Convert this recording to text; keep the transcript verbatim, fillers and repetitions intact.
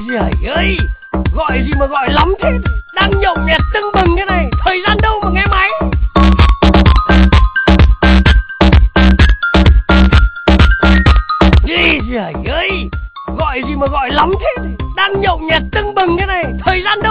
Giời ơi, gọi gì mà gọi lắm thế? Đang nhậu nhẹt tưng bừng thế này, thời gian đâu mà nghe máy? Giời ơi, gọi gì mà gọi lắm thế? Đang nhậu nhẹt tưng bừng thế này, thời gian đâu